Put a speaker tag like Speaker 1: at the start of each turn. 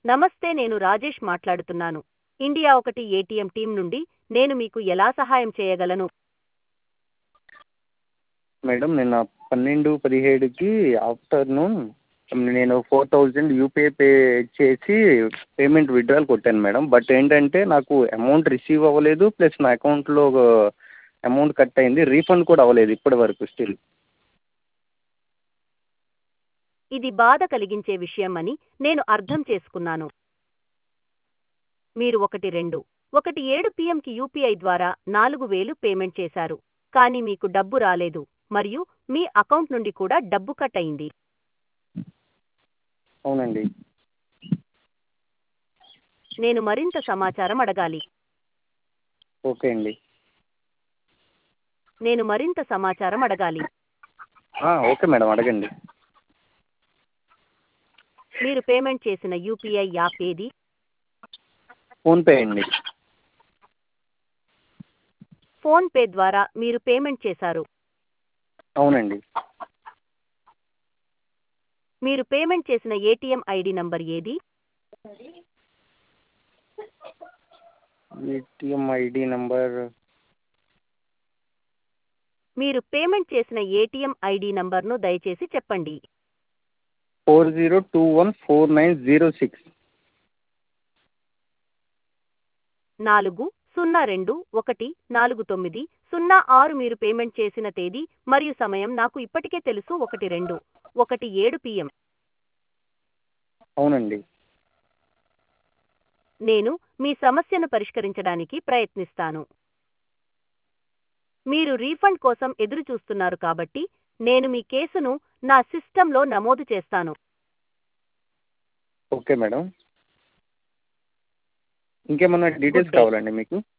Speaker 1: నమస్తే, నేను రాజేష్ మాట్లాడుతున్నాను. ఇండియా ఒకటి ఏటీఎం టీం నుండి. నేను మీకు ఎలా సహాయం చేయగలను?
Speaker 2: మేడం నిన్న 12/17కి ఆఫ్టర్నూన్ నేను 4000 యూపీఐ పే చేసి పేమెంట్ విత్డ్రాల్ కొట్టాను మేడం. బట్ ఏంటంటే నాకు అమౌంట్ రిసీవ్ అవ్వలేదు, ప్లస్ నా అకౌంట్లో అమౌంట్ కట్ అయింది, రీఫండ్ కూడా అవ్వలేదు ఇప్పటి వరకు స్టిల్.
Speaker 1: ఇది బాధ కలిగించే విషయం అని నేను అర్థం చేసుకున్నాను. మీరు 12:17 PM యూపీఐ ద్వారా 4000 పేమెంట్ చేశారు, కానీ మీకు డబ్బు రాలేదు మరియు మీ అకౌంట్ నుండి కూడా డబ్బు కట్ అయింది.
Speaker 2: అవునండి.
Speaker 1: నేను మరింత సమాచారం అడగాలి.
Speaker 2: ఓకే అండి.
Speaker 1: నేను మరింత సమాచారం అడగాలి.
Speaker 2: ఓకే మేడం, అడగండి.
Speaker 1: మీరు పేమెంట్ చేసిన యూపీఐ యాప్ ఏది?
Speaker 2: ఫోన్పే అండి.
Speaker 1: ఫోన్ పే ద్వారా మీరు పేమెంట్ చేశారు.
Speaker 2: అవునండి.
Speaker 1: మీరు పేమెంట్ చేసిన ఏటీఎం ఐడి నంబర్ ఏది?
Speaker 2: ఏటీఎం ఐడి నంబర్
Speaker 1: మీరు పేమెంట్ చేసిన ఏటీఎం ఐడి నంబర్ను దయచేసి చెప్పండి.
Speaker 2: 40214906.
Speaker 1: 40214906. మీరు పేమెంట్ చేసిన తేదీ మరియు సమయం నాకు ఇప్పటికే తెలుసు. 12:17 PM.
Speaker 2: అవునండి.
Speaker 1: నేను మీ సమస్యను పరిష్కరించడానికి ప్రయత్నిస్తాను. మీరు రీఫండ్ కోసం ఎదురుచూస్తున్నారు కాబట్టి నేను మీ కేసును నా సిస్టంలో నమోదు చేస్తాను.
Speaker 2: Okay madam. ఇంకేమన్నా డీటెయిల్స్
Speaker 1: గుడ్ డే.
Speaker 2: కావాలండి మీకు?